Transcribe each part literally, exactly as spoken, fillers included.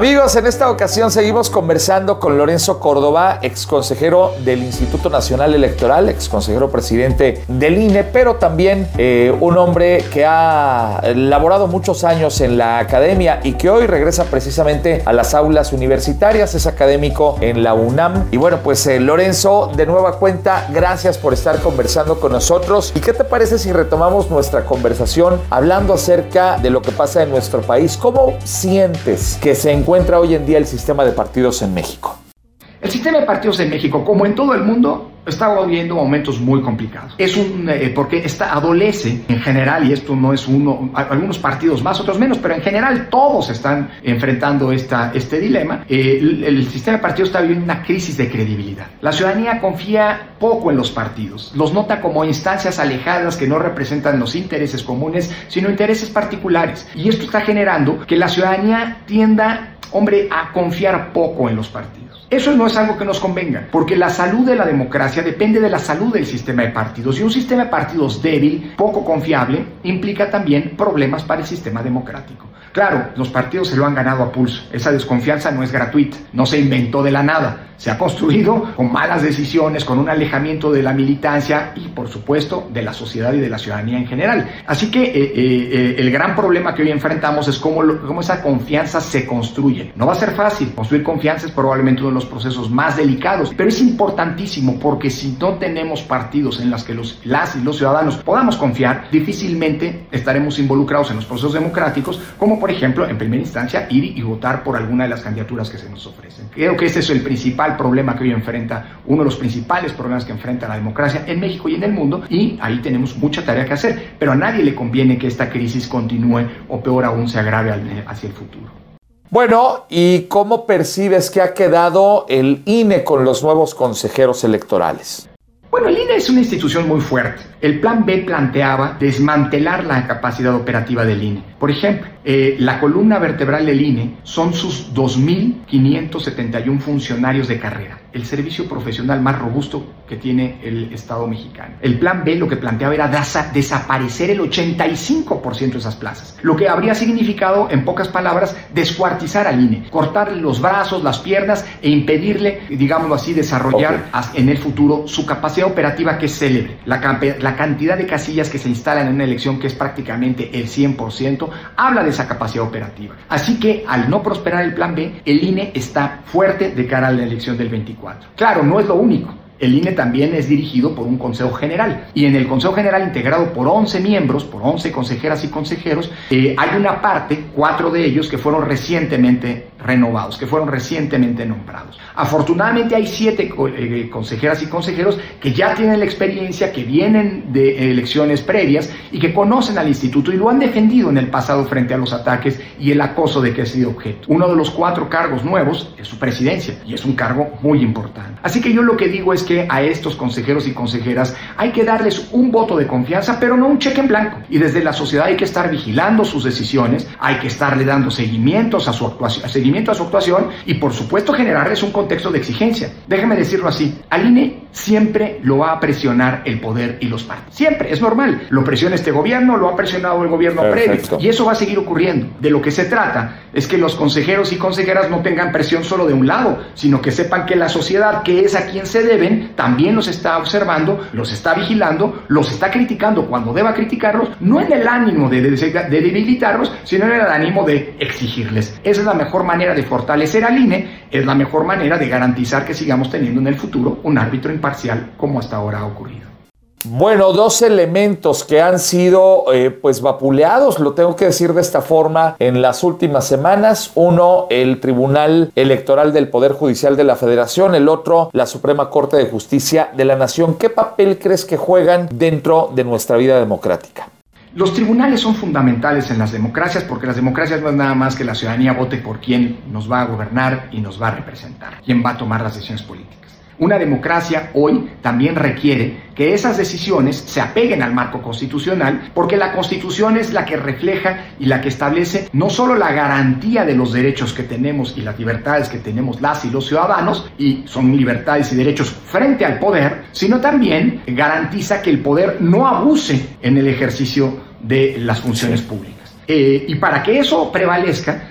Amigos, en esta ocasión seguimos conversando con Lorenzo Córdoba, ex consejero del Instituto Nacional Electoral, ex consejero presidente del I N E, pero también eh, un hombre que ha laborado muchos años en la academia y que hoy regresa precisamente a las aulas universitarias, es académico en la UNAM. Y bueno, pues eh, Lorenzo, de nueva cuenta, gracias por estar conversando con nosotros. ¿Y qué te parece si retomamos nuestra conversación hablando acerca de lo que pasa en nuestro país? ¿Cómo sientes que se encuentra hoy en día el sistema de partidos en México? El sistema de partidos en México, como en todo el mundo, está viviendo momentos muy complicados. Es un, eh, porque está, adolece en general, y esto no es uno, algunos partidos más, otros menos, pero en general todos están enfrentando esta, este dilema. Eh, el, el sistema de partidos está viviendo una crisis de credibilidad. La ciudadanía confía poco en los partidos, los nota como instancias alejadas que no representan los intereses comunes, sino intereses particulares. Y esto está generando que la ciudadanía tienda, hombre, a confiar poco en los partidos. Eso no es algo que nos convenga, porque la salud de la democracia depende de la salud del sistema de partidos, y un sistema de partidos débil, poco confiable, implica también problemas para el sistema democrático. Claro, los partidos se lo han ganado a pulso. Esa desconfianza no es gratuita, no se inventó de la nada. Se ha construido con malas decisiones, con un alejamiento de la militancia y, por supuesto, de la sociedad y de la ciudadanía en general. Así que eh, eh, el gran problema que hoy enfrentamos es cómo, cómo esa confianza se construye. No va a ser fácil. Construir confianza es probablemente uno de los procesos más delicados, pero es importantísimo, porque si no tenemos partidos en los que los, las y los ciudadanos podamos confiar, difícilmente estaremos involucrados en los procesos democráticos, como por ejemplo, en primera instancia, ir y votar por alguna de las candidaturas que se nos ofrecen. Creo que ese es el principal problema que hoy enfrenta, uno de los principales problemas que enfrenta la democracia en México y en el mundo, y ahí tenemos mucha tarea que hacer, pero a nadie le conviene que esta crisis continúe o peor aún se agrave hacia el futuro. Bueno, ¿y cómo percibes que ha quedado el I N E con los nuevos consejeros electorales? Bueno, el I N E es una institución muy fuerte. El Plan B planteaba desmantelar la capacidad operativa del I N E. Por ejemplo, eh, la columna vertebral del I N E son sus dos mil quinientos setenta y uno funcionarios de carrera, el servicio profesional más robusto que tiene el Estado mexicano. El Plan B lo que planteaba era desa- desaparecer el ochenta y cinco por ciento de esas plazas, lo que habría significado, en pocas palabras, descuartizar al I N E, cortarle los brazos, las piernas e impedirle, digámoslo así, desarrollar okay. en el futuro su capacidad operativa, que es célebre. La, campe- la cantidad de casillas que se instalan en una elección, que es prácticamente el cien por ciento, habla de esa capacidad operativa. Así que, al no prosperar el Plan B, el I N E está fuerte de cara a la elección del veinticuatro. Claro, no es lo único. El I N E también es dirigido por un Consejo General, y en el Consejo General, integrado por once miembros, por once consejeras y consejeros, eh, hay una parte, cuatro de ellos, que fueron recientemente renovados, que fueron recientemente nombrados. Afortunadamente hay siete eh, consejeras y consejeros que ya tienen la experiencia, que vienen de elecciones previas y que conocen al instituto y lo han defendido en el pasado frente a los ataques y el acoso de que ha sido objeto. Uno de los cuatro cargos nuevos es su presidencia, y es un cargo muy importante. Así que yo lo que digo es que que a estos consejeros y consejeras hay que darles un voto de confianza, pero no un cheque en blanco. Y desde la sociedad hay que estar vigilando sus decisiones, hay que estarle dando seguimientos a su actuación, seguimiento a su actuación y, por supuesto, generarles un contexto de exigencia. Déjame decirlo así, al I N E siempre lo va a presionar el poder y los partidos. Siempre, es normal. Lo presiona este gobierno, lo ha presionado el gobierno Perfecto. previo. Y eso va a seguir ocurriendo. De lo que se trata es que los consejeros y consejeras no tengan presión solo de un lado, sino que sepan que la sociedad, que es a quien se deben, también los está observando, los está vigilando, los está criticando cuando deba criticarlos, no en el ánimo de, de, de debilitarlos, sino en el ánimo de exigirles. Esa es la mejor manera de fortalecer al I N E, es la mejor manera de garantizar que sigamos teniendo en el futuro un árbitro imparcial, como hasta ahora ha ocurrido. Bueno, dos elementos que han sido eh, pues vapuleados, lo tengo que decir de esta forma, en las últimas semanas. Uno, el Tribunal Electoral del Poder Judicial de la Federación, el otro, la Suprema Corte de Justicia de la Nación. ¿Qué papel crees que juegan dentro de nuestra vida democrática? Los tribunales son fundamentales en las democracias, porque las democracias no es nada más que la ciudadanía vote por quién nos va a gobernar y nos va a representar, quién va a tomar las decisiones políticas. Una democracia hoy también requiere que esas decisiones se apeguen al marco constitucional, porque la Constitución es la que refleja y la que establece no solo la garantía de los derechos que tenemos y las libertades que tenemos las y los ciudadanos, y son libertades y derechos frente al poder, sino también garantiza que el poder no abuse en el ejercicio de las funciones públicas. Eh, y para que eso prevalezca,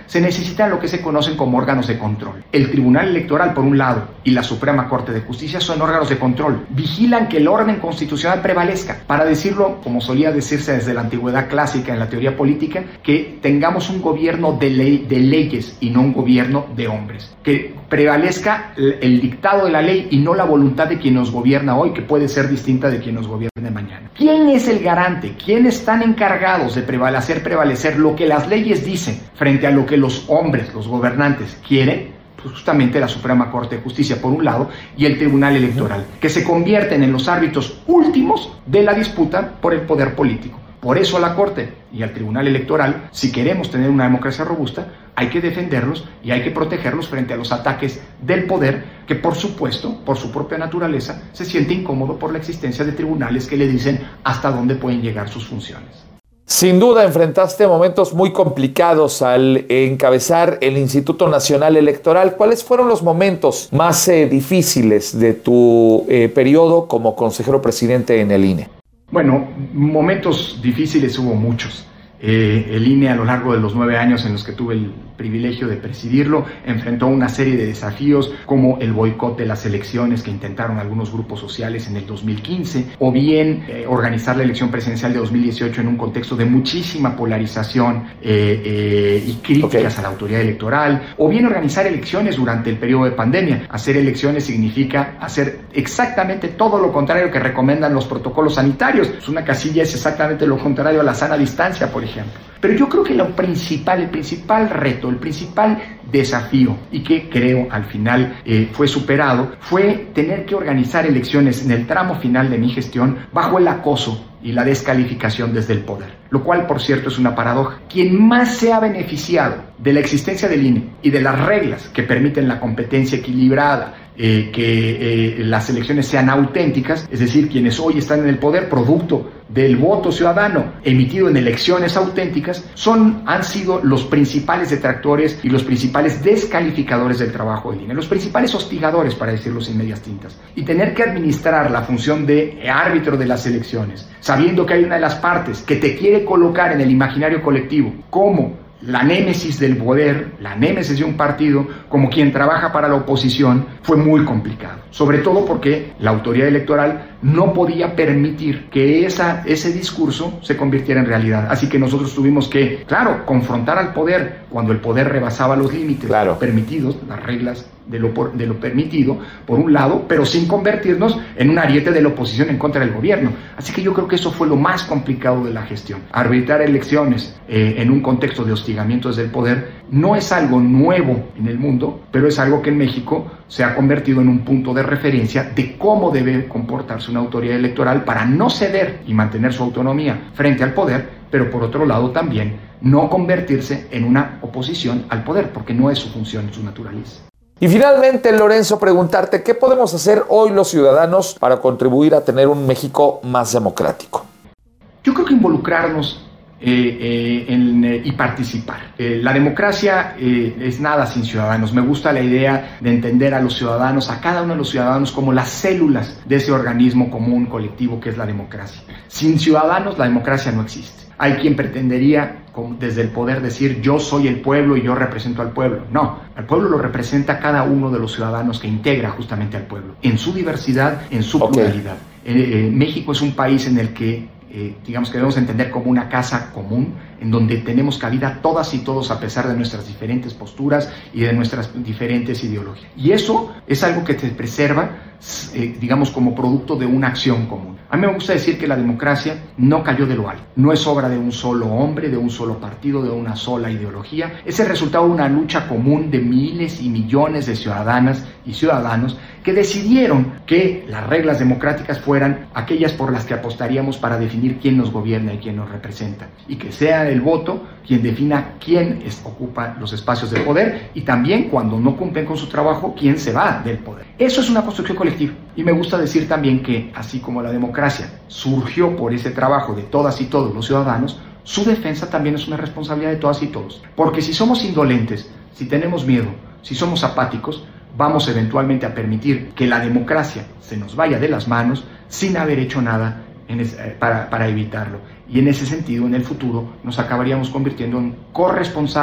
se necesitan lo que se conocen como órganos de control. El Tribunal Electoral, por un lado, y la Suprema Corte de Justicia son órganos de control. Vigilan que el orden constitucional prevalezca. Para decirlo, como solía decirse desde la antigüedad clásica en la teoría política, que tengamos un gobierno de, ley, de leyes y no un gobierno de hombres. Que prevalezca el dictado de la ley y no la voluntad de quien nos gobierna hoy, que puede ser distinta de quien nos gobierne mañana. ¿Quién es el garante? ¿Quiénes están encargados de prevalecer, hacer prevalecer lo que las leyes dicen frente a lo que los hombres, los gobernantes, quieren? Pues justamente la Suprema Corte de Justicia, por un lado, y el Tribunal Electoral, que se convierten en los árbitros últimos de la disputa por el poder político. Por eso a la Corte y al Tribunal Electoral, si queremos tener una democracia robusta, hay que defenderlos y hay que protegerlos frente a los ataques del poder, que por supuesto, por su propia naturaleza, se siente incómodo por la existencia de tribunales que le dicen hasta dónde pueden llegar sus funciones. Sin duda enfrentaste momentos muy complicados al encabezar el Instituto Nacional Electoral. ¿Cuáles fueron los momentos más eh, difíciles de tu eh, periodo como consejero presidente en el I N E? Bueno, momentos difíciles hubo muchos. Eh, el I N E, a lo largo de los nueve años en los que tuve el privilegio de presidirlo, enfrentó una serie de desafíos como el boicot de las elecciones que intentaron algunos grupos sociales en el dos mil quince, o bien eh, organizar la elección presidencial de dos mil dieciocho en un contexto de muchísima polarización eh, eh, y críticas okay. a la autoridad electoral, o bien organizar elecciones durante el periodo de pandemia. Hacer elecciones significa hacer exactamente todo lo contrario que recomiendan los protocolos sanitarios. Una casilla es exactamente lo contrario a la sana distancia, por ejemplo. ejemplo. Pero yo creo que lo principal, el principal reto, el principal desafío, y que creo al final eh, fue superado, fue tener que organizar elecciones en el tramo final de mi gestión bajo el acoso y la descalificación desde el poder, lo cual, por cierto, es una paradoja. Quien más se ha beneficiado de la existencia del I N E y de las reglas que permiten la competencia equilibrada, eh, que eh, las elecciones sean auténticas, es decir, quienes hoy están en el poder producto del voto ciudadano emitido en elecciones auténticas, son, han sido los principales detractores y los principales descalificadores del trabajo del I N E, los principales hostigadores, para decirlo sin medias tintas. Y tener que administrar la función de árbitro de las elecciones, sabiendo que hay una de las partes que te quiere colocar en el imaginario colectivo como la némesis del poder, la némesis de un partido, como quien trabaja para la oposición, fue muy complicado. Sobre todo porque la autoridad electoral no podía permitir que esa, ese discurso se convirtiera en realidad. Así que nosotros tuvimos que, claro, confrontar al poder cuando el poder rebasaba los límites claro. permitidos, las reglas de lo, por, de lo permitido, por un lado, pero sin convertirnos en un ariete de la oposición en contra del gobierno. Así que yo creo que eso fue lo más complicado de la gestión. Arbitrar elecciones eh, en un contexto de hostigamiento desde el poder no es algo nuevo en el mundo, pero es algo que en México se ha convertido en un punto de referencia de cómo debe comportarse una autoridad electoral para no ceder y mantener su autonomía frente al poder, pero por otro lado también no convertirse en una oposición al poder, porque no es su función, su naturaleza. Y finalmente, Lorenzo, preguntarte, ¿qué podemos hacer hoy los ciudadanos para contribuir a tener un México más democrático? Yo creo que involucrarnos eh, eh, en, eh, y participar. Eh, la democracia eh, es nada sin ciudadanos. Me gusta la idea de entender a los ciudadanos, a cada uno de los ciudadanos, como las células de ese organismo común, colectivo que es la democracia. Sin ciudadanos, la democracia no existe. Hay quien pretendería desde el poder decir yo soy el pueblo y yo represento al pueblo. No, al pueblo lo representa cada uno de los ciudadanos que integra justamente al pueblo, en su diversidad, en su okay. pluralidad. Eh, eh, México es un país en el que, eh, digamos que debemos entender como una casa común, en donde tenemos cabida todas y todos a pesar de nuestras diferentes posturas y de nuestras diferentes ideologías. Y eso es algo que te preserva, eh, digamos, como producto de una acción común. A mí me gusta decir que la democracia no cayó de lo alto. No es obra de un solo hombre, de un solo partido, de una sola ideología. Es el resultado de una lucha común de miles y millones de ciudadanas y ciudadanos que decidieron que las reglas democráticas fueran aquellas por las que apostaríamos para definir quién nos gobierna y quién nos representa. Y que sea el voto quien defina quién es, ocupa los espacios de poder y también, cuando no cumplen con su trabajo, quién se va del poder. Eso es una construcción colectiva. Y me gusta decir también que, así como la democracia surgió por ese trabajo de todas y todos los ciudadanos, su defensa también es una responsabilidad de todas y todos. Porque si somos indolentes, si tenemos miedo, si somos apáticos, vamos eventualmente a permitir que la democracia se nos vaya de las manos sin haber hecho nada en ese, para, para evitarlo. Y en ese sentido, en el futuro, nos acabaríamos convirtiendo en corresponsables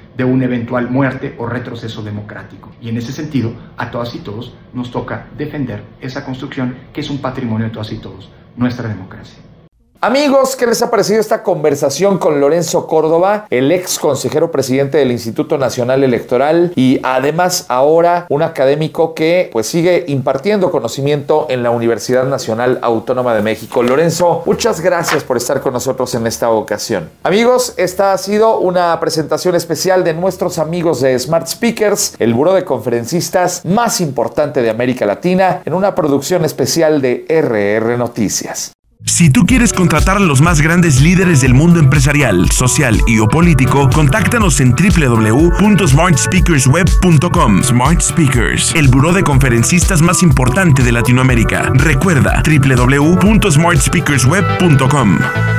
de una eventual muerte o retroceso democrático. Y en ese sentido, a todas y todos nos toca defender esa construcción que es un patrimonio de todas y todos, nuestra democracia. Amigos, ¿qué les ha parecido esta conversación con Lorenzo Córdoba, el ex consejero presidente del Instituto Nacional Electoral y además ahora un académico que pues sigue impartiendo conocimiento en la Universidad Nacional Autónoma de México? Lorenzo, muchas gracias por estar con nosotros en esta ocasión. Amigos, esta ha sido una presentación especial de nuestros amigos de Smart Speakers, el buró de conferencistas más importante de América Latina, en una producción especial de R R Noticias. Si tú quieres contratar a los más grandes líderes del mundo empresarial, social y o político, contáctanos en doble u doble u doble u punto smart speakers web punto com. Smart Speakers, el buró de conferencistas más importante de Latinoamérica. Recuerda, doble u doble u doble u punto smart speakers web punto com.